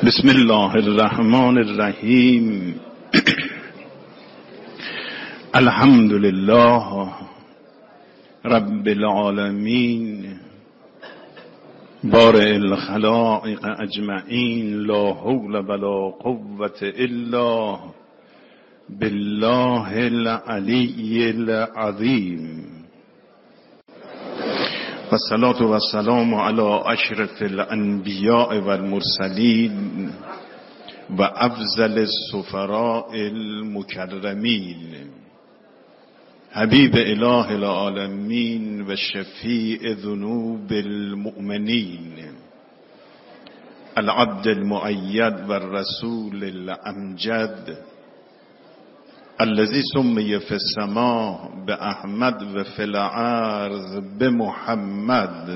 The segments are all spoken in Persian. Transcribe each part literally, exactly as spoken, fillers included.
بسم الله الرحمن الرحیم. الحمد لله رب العالمین بارئ الخلائق اجمعین، لا حول ولا قوة الا بالله العلی العظیم. و الصلاة و السلام علی اشرف الانبیاء و المرسلین و افضل السفراء المکرمین، حبیب اله العالمین و شفیع ذنوب المؤمنین، العبد المؤید و الرسول الامجد، الذي سمي في السماء بأحمد و في الأرض بمحمد،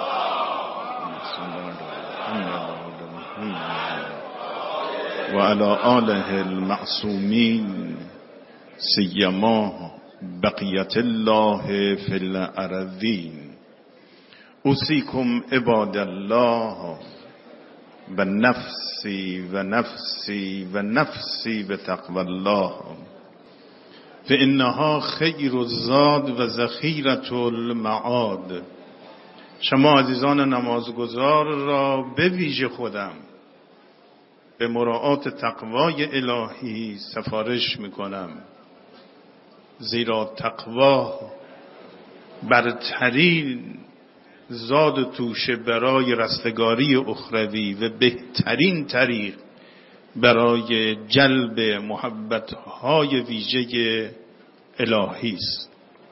وعلى آله المعصومين سيما بقية الله في الأرضين. أوصيكم عباد الله بنفسي ونفسي ونفسي بتقوى الله، فإنها خیر الزاد و ذخیرة المعاد. شما عزیزان نمازگزار را به ویژه خودم به مراعات تقوای الهی سفارش میکنم، زیرا تقوا برترین زاد و توشه برای رستگاری اخروی و بهترین طریق برای جلب محبت‌های ویژه الهی است.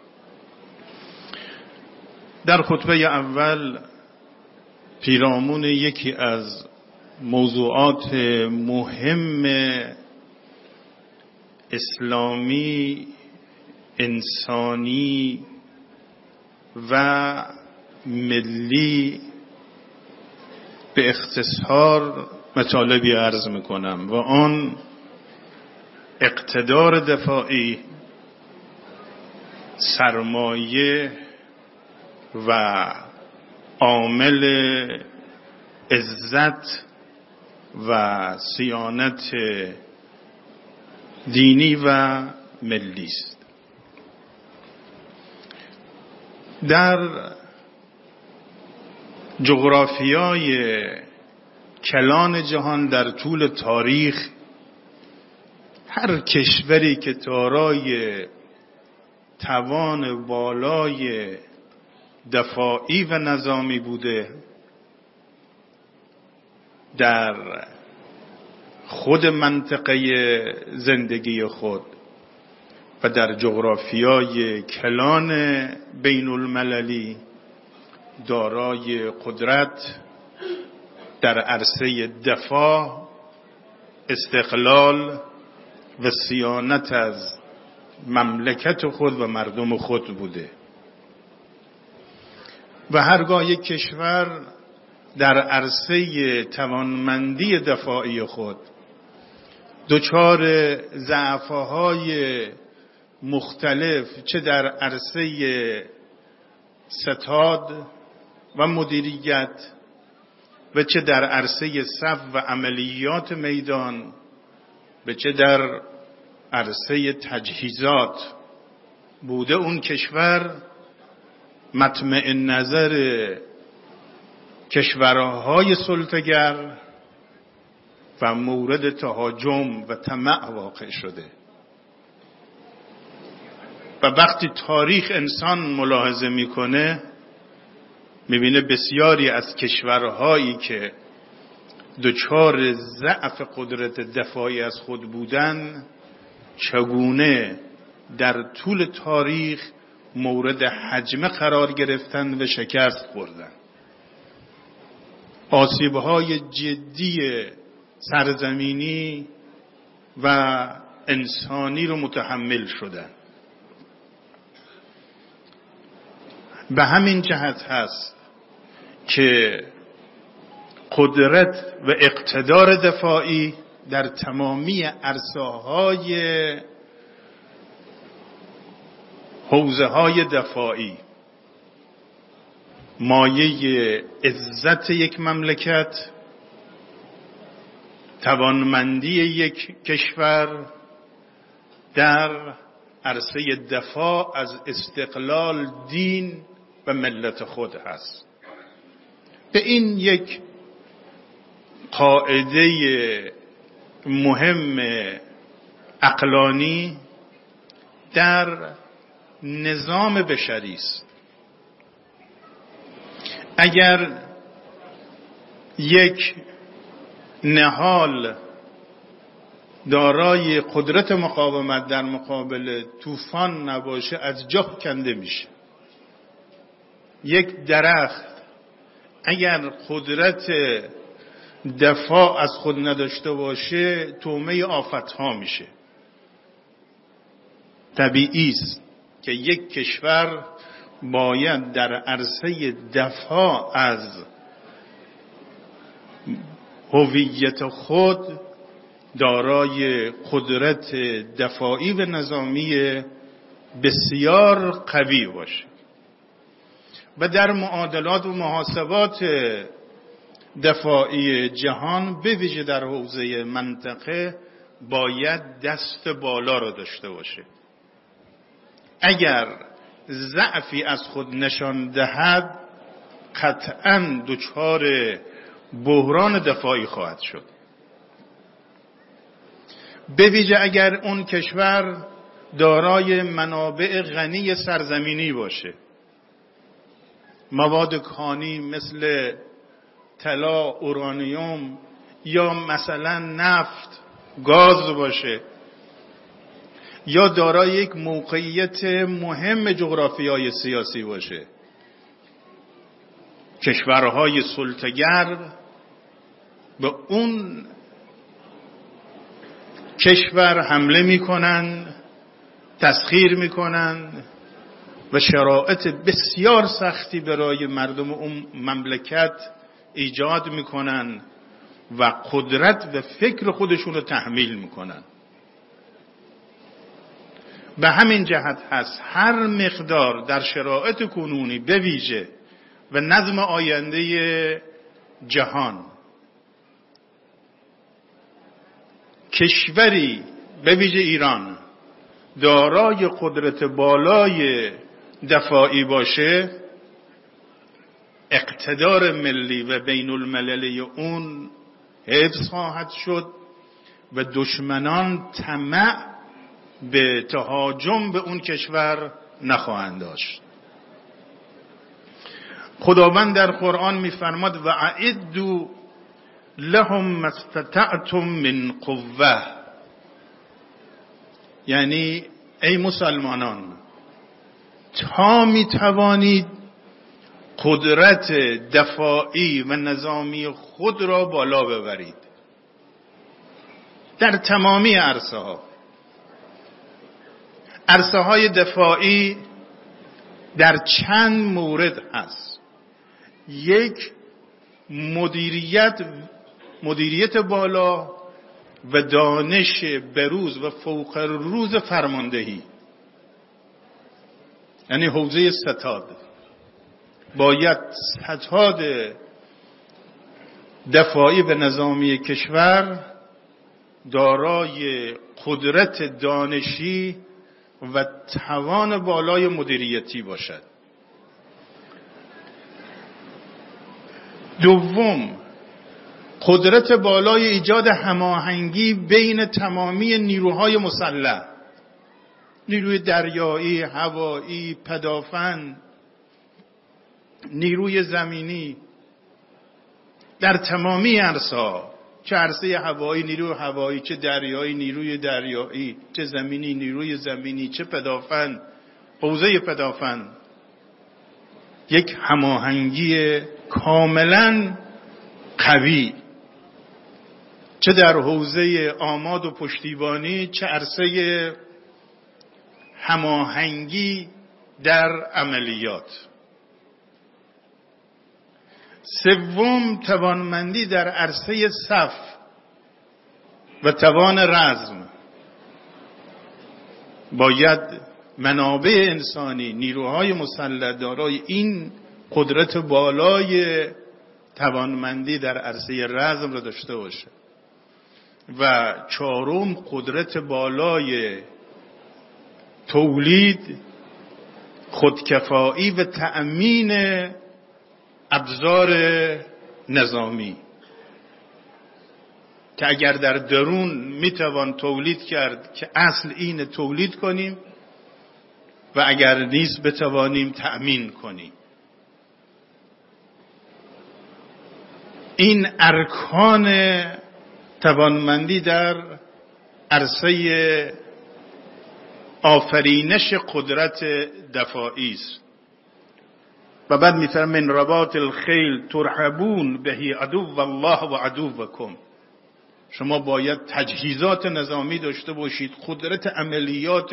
در خطبه اول پیرامون یکی از موضوعات مهم اسلامی، انسانی و ملی به اختصار مطالبی عرض میکنم و آن اقتدار دفاعی، سرمایه و عامل عزت و صیانت دینی و ملی است. در جغرافیای کلان جهان در طول تاریخ هر کشوری که دارای توان بالای دفاعی و نظامی بوده در خود منطقه زندگی خود و در جغرافیای کلان بین المللی دارای قدرت در عرصه دفاع، استقلال و صیانت از مملکت خود و مردم خود بوده و هرگاه یک کشور در عرصه توانمندی دفاعی خود دچار ضعف‌های مختلف، چه در عرصه ستاد و مدیریت و چه در عرصه صف و عملیات میدان و چه در عرصه تجهیزات بوده، اون کشور مطمع نظر کشورهای سلطه‌گر و مورد تهاجم و طمع واقع شده. و وقتی تاریخ انسان ملاحظه میکنه میبینه بسیاری از کشورهایی که دچار ضعف قدرت دفاعی از خود بودن چگونه در طول تاریخ مورد هجمه قرار گرفتن و شکست خوردن، آسیب‌های جدی سرزمینی و انسانی رو متحمل شدن. به همین جهت هست که قدرت و اقتدار دفاعی در تمامی عرصه‌های حوزه‌های دفاعی مایه عزت یک مملکت توانمندی یک کشور در عرصه دفاع از استقلال دین و ملت خود هست. به این یک قاعده مهم عقلانی در نظام بشری است. اگر یک نهال دارای قدرت مقاومت در مقابل طوفان نباشه، از جا کنده میشه. یک درخت اگر قدرت دفاع از خود نداشته باشه، طعمه آفت‌ها میشه. طبیعی است که یک کشور باید در عرصه دفاع از هویت خود دارای قدرت دفاعی و نظامی بسیار قوی باشه و در معادلات و محاسبات دفاعی جهان به ویژه در حوزه منطقه باید دست بالا را داشته باشه. اگر ضعفی از خود نشان دهد، قطعاً دچار بحران دفاعی خواهد شد. به ویژه اگر اون کشور دارای منابع غنی سرزمینی باشه، مواد کانی مثل طلا، اورانیوم یا مثلا نفت، گاز باشه، یا دارای یک موقعیت مهم جغرافیایی سیاسی باشه. کشورهای سلطه‌گر به اون کشور حمله میکنن، تسخیر میکنن و شرایط بسیار سختی برای مردم اون مملکت ایجاد میکنن و قدرت و فکر خودشون رو تحمیل میکنن. به همین جهت هست هر مقدار در شرایط کنونی به ویژه و نظم آینده جهان کشوری به ویژه ایران دارای قدرت بالای دفاعی باشه، اقتدار ملی و بین المللی اون حفظ خواهد شد و دشمنان طمع به تهاجم به اون کشور نخواهند داشت. خداوند در قرآن می‌فرماد و اعدوا لهم ما استطعتم من قوه، یعنی ای مسلمانان تا میتوانید قدرت دفاعی و نظامی خود را بالا ببرید در تمامی عرصه ها. عرصه های دفاعی در چند مورد هست. یک، مدیریت مدیریت بالا و دانش بروز و فوق روز فرماندهی، یعنی حوزه ستاد. باید ستاد دفاعی و نظامی کشور دارای قدرت دانشی و توان بالای مدیریتی باشد. دوم، قدرت بالای ایجاد هماهنگی بین تمامی نیروهای مسلح، نیروی دریایی، هوایی، پدافند، نیروی زمینی در تمامی عرصه، چه عرصه هوایی نیروی هوایی، چه دریایی نیروی دریایی، چه زمینی نیروی زمینی، چه پدافند حوزه پدافند. یک هماهنگی کاملا قوی، چه در حوزه آماد و پشتیبانی، چه عرصه هماهنگی در عملیات. سوم، توانمندی در عرصه صف و توان رزم. باید منابع انسانی، نیروهای مسلح دارای این قدرت بالای توانمندی در عرصه رزم را داشته باشه. و چهارم قدرت بالای تولید، خودکفایی و تأمین ابزار نظامی که اگر در درون میتوان تولید کرد که اصل این تولید کنیم و اگر نیز بتوانیم تأمین کنیم. این ارکان توانمندی در عرصه آفرینش قدرت دفاعی است. و بعد میفرماید من رباط الخیل ترهبون بهی عدو الله و عدوکم. شما باید تجهیزات نظامی داشته باشید، قدرت عملیات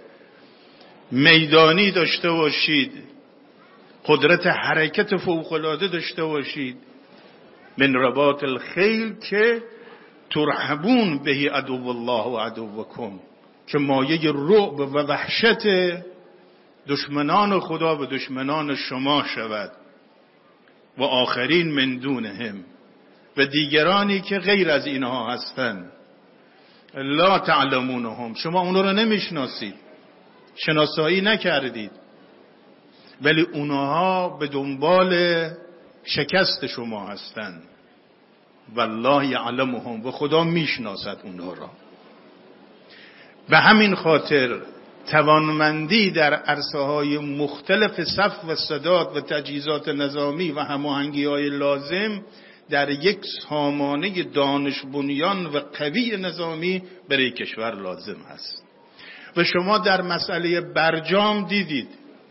میدانی داشته باشید، قدرت حرکت فوق‌العاده داشته باشید. من رباط الخیل که ترهبون بهی عدو الله و عدوکم، که مایه رعب و وحشت دشمنان خدا و دشمنان شما شود. و آخرین من دونهم، و دیگرانی که غیر از اینها هستند. لا تعلمونهم، شما اونها رو نمیشناسید، شناسایی نکردید، ولی اونها به دنبال شکست شما هستند. والله یعلمهم، و خدا میشناسد اونها را. به همین خاطر توانمندی در عرصه‌های مختلف صف و سداد و تجهیزات نظامی و هماهنگی‌های لازم در یک سامانه دانش بنیان و قوی نظامی برای کشور لازم است. و شما در مسئله برجام دیدید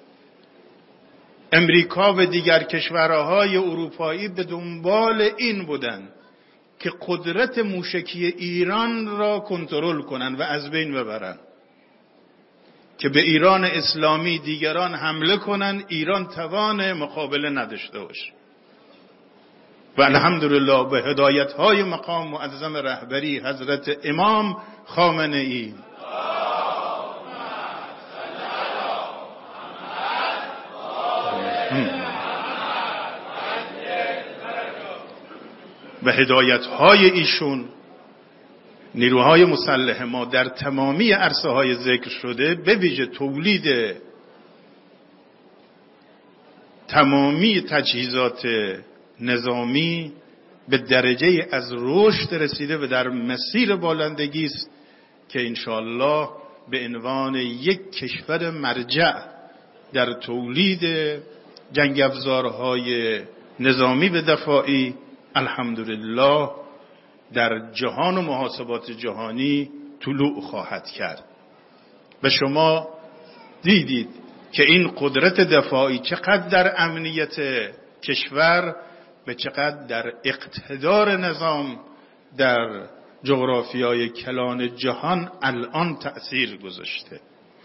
امریکا و دیگر کشورهای اروپایی به دنبال این بودند که قدرت موشکی ایران را کنترل کنند و از بین ببرند، که به ایران اسلامی دیگران حمله کنند، ایران توان مقابله نداشته باشه. و الحمدلله به هدایت‌های مقام معظم رهبری حضرت امام خامنه ای و هدایت‌های ایشون، نیروهای مسلح ما در تمامی عرصه‌های ذکر شده، به ویژه تولید تمامی تجهیزات نظامی به درجه از رشد رسیده و در مسیر بالندگی است که انشاءالله به عنوان یک کشور مرجع در تولید جنگ افزارهای نظامی و دفاعی الحمدلله در جهان و محاسبات جهانی طلوع خواهد کرد. و شما دیدید که این قدرت دفاعی چقدر در امنیت کشور و چقدر در اقتدار نظام در جغرافیای کلان جهان الان تأثیر گذاشته.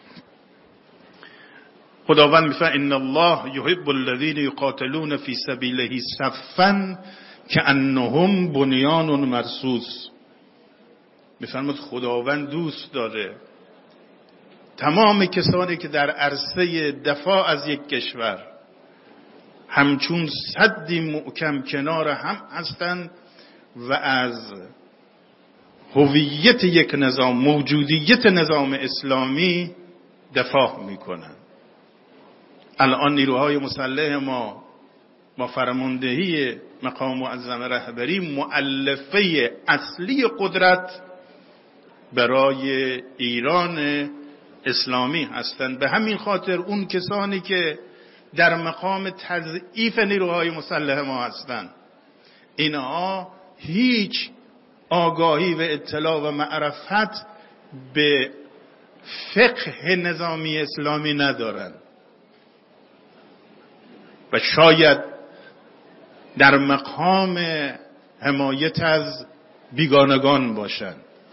خداوند میفرماید ان الله یحب الذین یقاتلون فی سبیله صفا کأنهم بنیان مرصوص. میفرماید خداوند دوست داره تمام کسانی که در عرصه دفاع از یک کشور همچون سدی محکم کنار هم هستند و از هویت یک نظام، موجودیت نظام اسلامی دفاع میکنند. الان نیروهای مسلح ما با فرماندهی مقام معظم رهبری مؤلفه اصلی قدرت برای ایران اسلامی هستند. به همین خاطر اون کسانی که در مقام تضعیف نیروهای مسلح ما هستند، اینها هیچ آگاهی و اطلاع و معرفت به فقه نظامی اسلامی ندارند و شاید در مقام حمایت از بیگانگان باشند.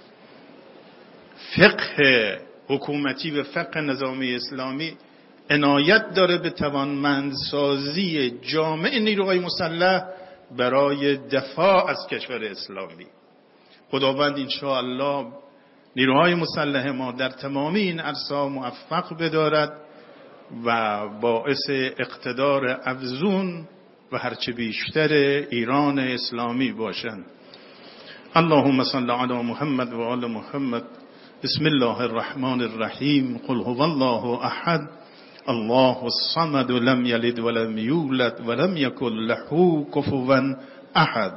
فقه حکومتی و فقه نظامی اسلامی عنایت داره به توانمندسازی جامع نیروهای مسلح برای دفاع از کشور اسلامی. خداوند انشاءالله نیروهای مسلح ما در تمامی این عرصه موفق بدارد و باعث اقتدار افزون و هرچه بیشتر ایران اسلامی باشند. اللهم صل على محمد و آل محمد. بسم الله الرحمن الرحیم. قل هو الله احد الله الصمد لم یلد ولم یولد ولم یکن له کفوا احد.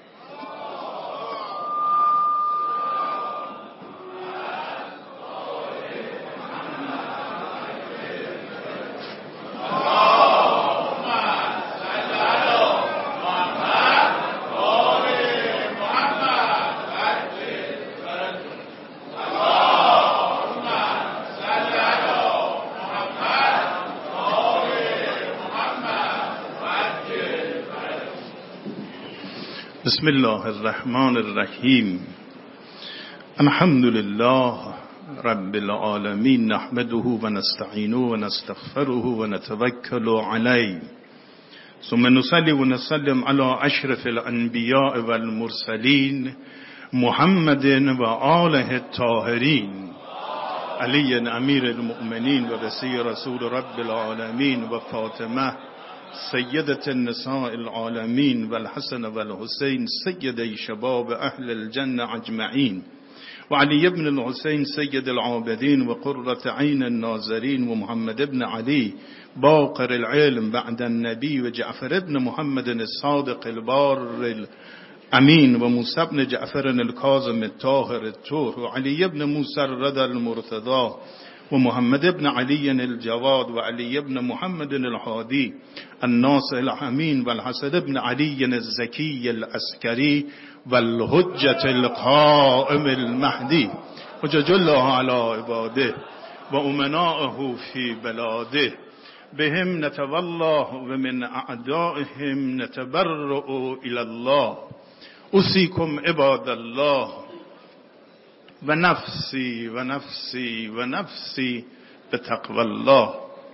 بسم الله الرحمن الرحیم. الحمد لله رب العالمین نحمده و نستعینه و نستغفره و نتوکل علیه ثم نصلی و نسلم علی اشرف الانبیاء و المرسلین محمد و آله الطاهرین علی امیر المؤمنین و وصی رسول رب العالمین و فاطمه سیدت النساء العالمین و الحسن و الحسین سیدی شباب اهل الجنه اجمعین و علی ابن الحسین سید العابدین و قرة عین الناظرین و محمد ابن علی باقر العلم بعد النبی و جعفر ابن محمد الصادق البار الامین و موسی ابن جعفر الکاظم الطاهر الطهر و علی ابن موسی الرضا المرتضی و محمد ابن علی الجواد و علی ابن محمد الهادی الناصح الامین و الحسن ابن علی الزکی العسکری و الحجة القائم المهدی حجج الله علی عباده و امناءه فی بلاده بهم نتولى و من اعدائهم نتبرأ الی الله. اوصیکم عباد الله و نفسی و نفسی و نفسی به تقوی الله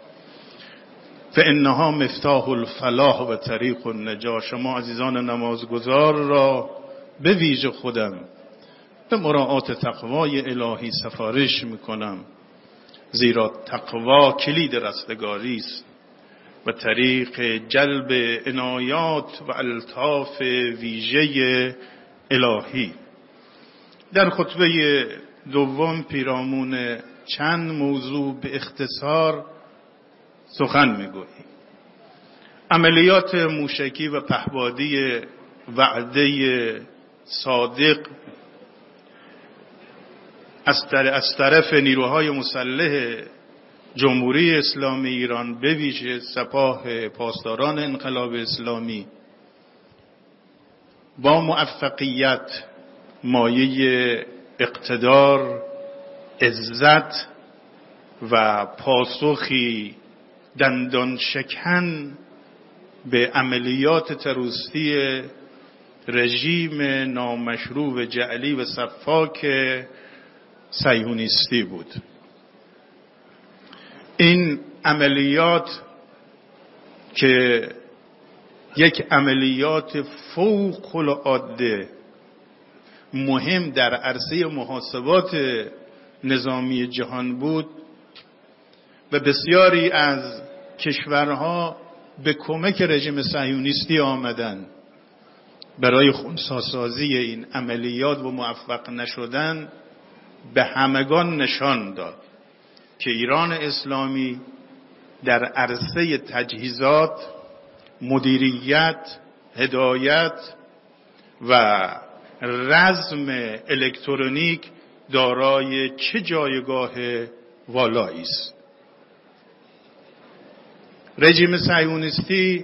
فانها مفتاح الفلاح و طریق النجاة. شما عزیزان نمازگزار را به ویژه خودم به مراعات تقوای الهی سفارش میکنم، زیرا تقوا کلید رستگاری است و طریق جلب عنایات و الطاف ویژه الهی. در خطبه دوم پیرامون چند موضوع به اختصار سخن میگوییم. عملیات موشکی و پهپادی وعده صادق از طرف نیروهای مسلح جمهوری اسلامی ایران به ویژه سپاه پاسداران انقلاب اسلامی با موفقیت مایه اقتدار، عزت و پاسخی دندان شکن به عملیات تروریستی رژیم نامشروع جعلی و سفاک صهیونیستی بود. این عملیات که یک عملیات فوق العاده مهم در عرصه محاسبات نظامی جهان بود و بسیاری از کشورها به کمک رژیم صهیونیستی آمدند. برای خنثی‌سازی این عملیات و موفق نشدن به همگان نشان داد که ایران اسلامی در عرصه تجهیزات، مدیریت، هدایت و رزم الکترونیک دارای چه جایگاه والایی است. رژیم صهیونیستی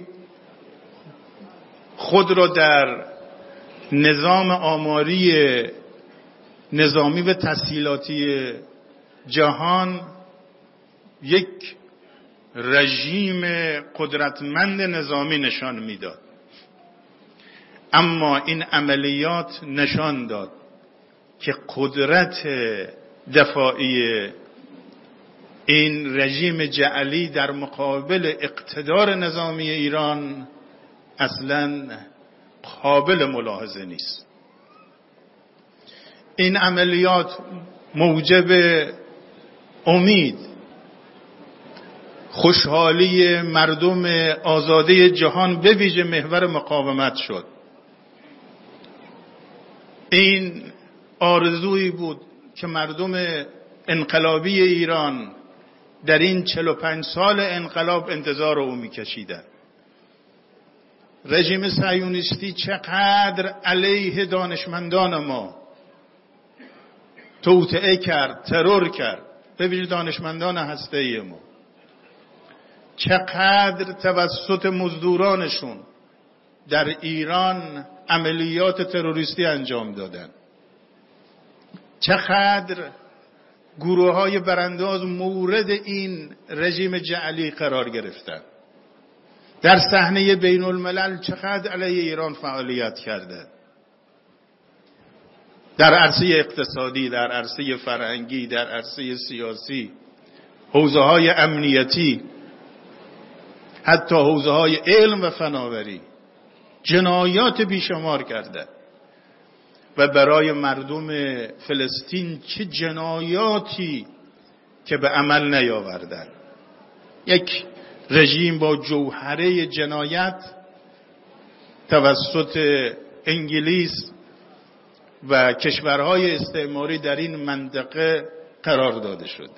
خود را در نظام آماری نظامی و تسهیلاتی جهان یک رژیم قدرتمند نظامی نشان میداد، اما این عملیات نشان داد که قدرت دفاعی این رژیم جعلی در مقابل اقتدار نظامی ایران اصلاً قابل ملاحظه نیست. این عملیات موجب امید، خوشحالی مردم آزاده جهان به ویژه محور مقاومت شد. این آرزویی بود که مردم انقلابی ایران در این چهل و پنج سال انقلاب انتظار او می‌کشیدند. رژیم صهیونیستی چقدر علیه دانشمندان ما توطئه کرد، ترور کرد، ببینید دانشمندان هسته‌ای ما چقدر توسط مزدورانشون در ایران عملیات تروریستی انجام دادن، چقدر گروه های برانداز مورد این رژیم جعلی قرار گرفتن، در صحنه بین الملل چقدر علیه ایران فعالیت کرده، در عرصه اقتصادی، در عرصه فرهنگی، در عرصه سیاسی، حوزه های امنیتی، حتی حوزه های علم و فناوری جنایات بیشمار کرده و برای مردم فلسطین چه جنایاتی که به عمل نیاوردن. یک رژیم با جوهره جنایت توسط انگلیس و کشورهای استعماری در این منطقه قرار داده شد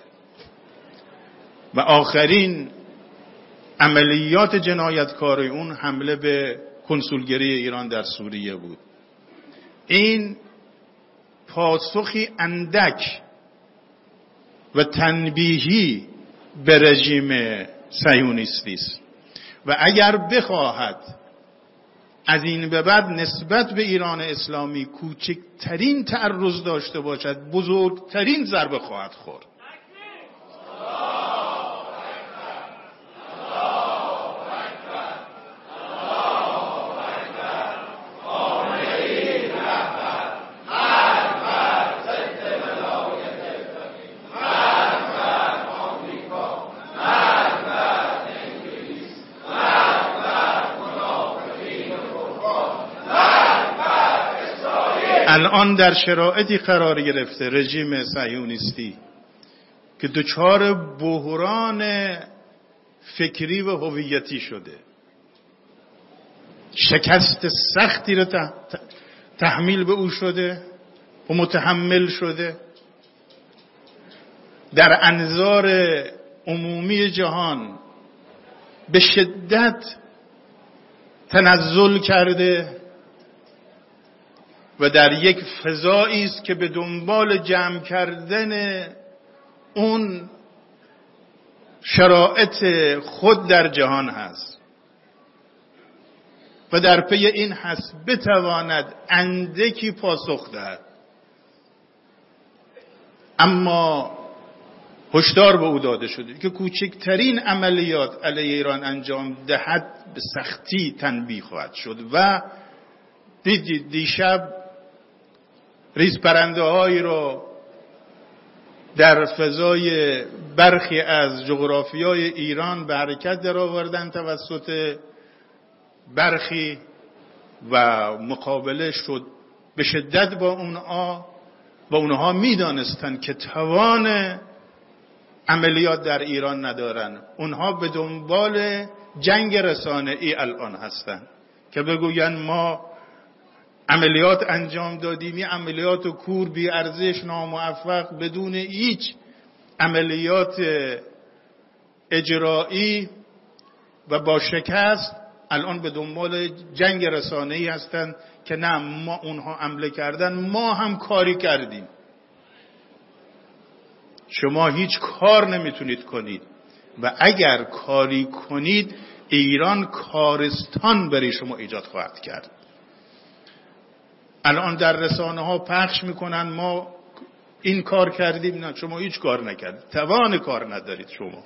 و آخرین عملیات جنایتکاری اون حمله به کنسولگری ایران در سوریه بود. این پاسخی اندک و تنبیهی به رژیم صهیونیستی است و اگر بخواهد از این به بعد نسبت به ایران اسلامی کوچکترین تعرض داشته باشد، بزرگترین ضربه خواهد خورد. الان در شرایطی قرار گرفته رژیم صهیونیستی که دچار بحران فکری و هویتی شده، شکست سختی رو تحمیل به او شده و متحمل شده، در انظار عمومی جهان به شدت تنزل کرده و در یک فضایی است که به دنبال جمع کردن اون شرایط خود در جهان هست و در پی این هست بتواند اندکی پاسخ دهد. اما هشدار به او داده شده که کوچکترین عملیات علیه ایران انجام دهد به سختی تنبیه خواهد شد و دیدید دیشب ریز پرنده هایی رو در فضای برخی از جغرافیای ایران به حرکت در آوردن توسط برخی و مقابله شد به شدت با اونها و اونها میدانستند که توان عملیات در ایران ندارن. اونها به دنبال جنگ رسانه‌ای الان هستند که بگوین ما عملیات انجام دادیم، این عملیات کور بی ارزش ناموفق بدون هیچ عملیات اجرایی و با شکست الان به دنبال جنگ رسانه‌ای هستند که نه ما اونها حمله کردن ما هم کاری کردیم. شما هیچ کار نمیتونید کنید و اگر کاری کنید ایران کارستان برای شما ایجاد خواهد کرد. الان در رسانه ها پخش میکنن ما این کار کردیم، نه شما هیچ کار نکردید، توان کار ندارید شما.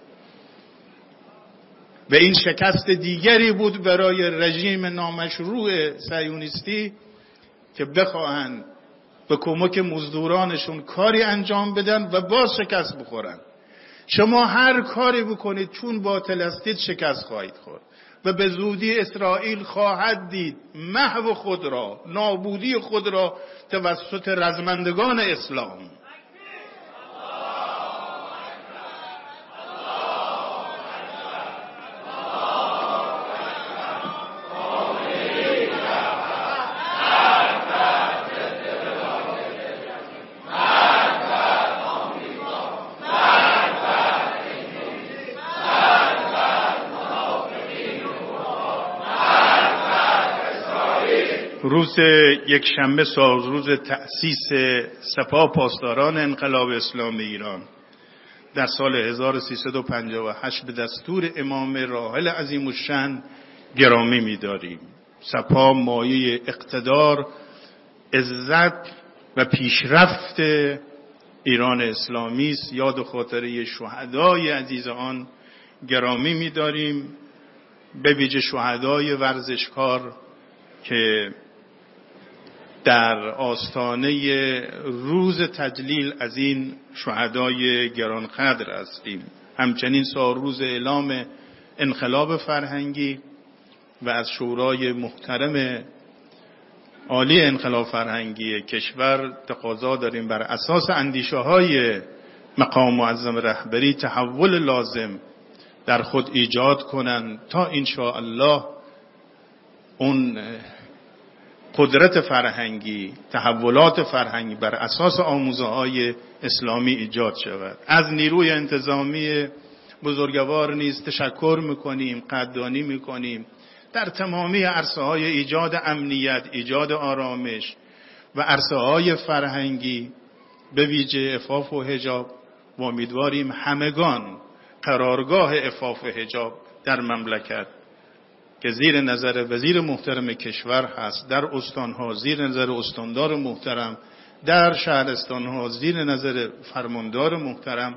و این شکست دیگری بود برای رژیم نامشروع صهیونیستی که بخواهند به کمک مزدورانشون کاری انجام بدن و باز شکست بخورن. شما هر کاری بکنید چون باطل هستید شکست خواهید خورد و به زودی اسرائیل خواهد دید محو خود را، نابودی خود را توسط رزمندگان اسلام. روز یک شنبه سال روز تأسیس سپاه پاسداران انقلاب اسلامی ایران در سال هزار و سیصد و پنجاه و هشت به دستور امام راحل عظیم‌الشأن گرامی می‌داریم. سپاه مایه اقتدار، عزت و پیشرفت ایران اسلامی است. یاد و خاطره شهدای عزیز آن گرامی می‌داریم، به ویژه شهدای ورزشکار که در آستانه روز تجلیل از این شهدای گرانقدر هستیم. همچنین سال روز اعلام انقلاب فرهنگی و از شورای محترم عالی انقلاب فرهنگی کشور تقاضا داریم بر اساس اندیشه های مقام معظم رهبری تحول لازم در خود ایجاد کنند تا انشاءالله اون قدرت فرهنگی، تحولات فرهنگی بر اساس آموزه های اسلامی ایجاد شود. از نیروی انتظامی بزرگوار نیز تشکر میکنیم، قدردانی میکنیم در تمامی عرصه های ایجاد امنیت، ایجاد آرامش و عرصه های فرهنگی به ویژه عفاف و حجاب و امیدواریم همگان قرارگاه عفاف و حجاب در مملکت که زیر نظر وزیر محترم کشور هست، در استانها زیر نظر استاندار محترم، در شهرستانها زیر نظر فرماندار محترم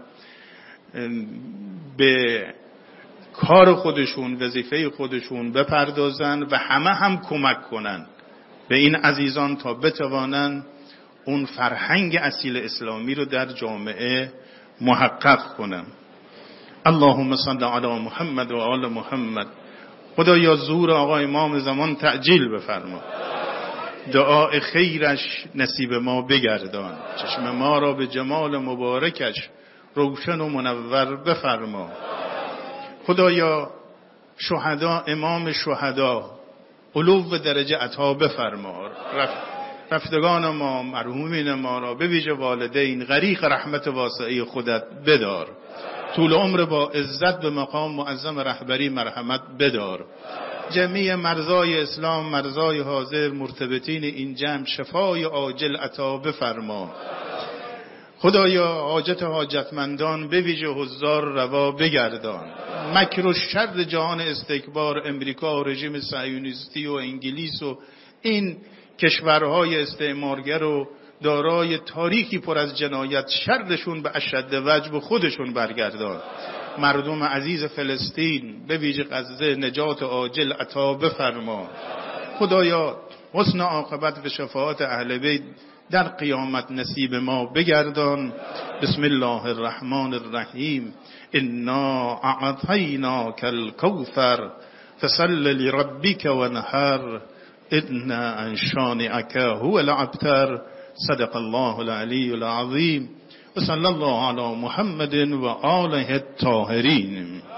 به کار خودشون، وظیفه خودشون بپردازن و همه هم کمک کنن به این عزیزان تا بتوانن اون فرهنگ اصیل اسلامی رو در جامعه محقق کنن. اللهم صل علی محمد و آل محمد. خدایا زور آقا امام زمان تعجیل بفرما، دعای خیرش نصیب ما بگردان، چشم ما را به جمال مبارکش روشن و منور بفرما. خدایا شهدا، امام شهدا علو درجه عطا بفرما. رفتگان ما، مرحومین ما را به ویژه والدین غریق رحمت واسعه خودت بدار. طول عمر با عزت به مقام معظم رهبری مرحمت بدار. جمیع مرزای اسلام، مرزای حاضر، مرتبطین این جمع شفای عاجل عطا بفرما. خدایا حاجت حاجتمندان به ویژه حضار روا بگردان. مکر و شر جهان استکبار، امریکا و رژیم صهیونیستی و انگلیس و این کشورهای استعمارگر و دارای تاریخی پر از جنایت، شرشون به اشد وجه به خودشون برگردان. مردم عزیز فلسطین به ویژه غزه نجات عاجل عطا بفرما. خدایا حسن عاقبت و شفاعت اهل بیت در قیامت نصیب ما بگردان. بسم الله الرحمن الرحیم. انا اعطیناک الکوثر فصل لربک وانحر ان شانئک هو الابتر. صدق الله العلی العظیم و صلی الله علی محمد و آله الطاهرین.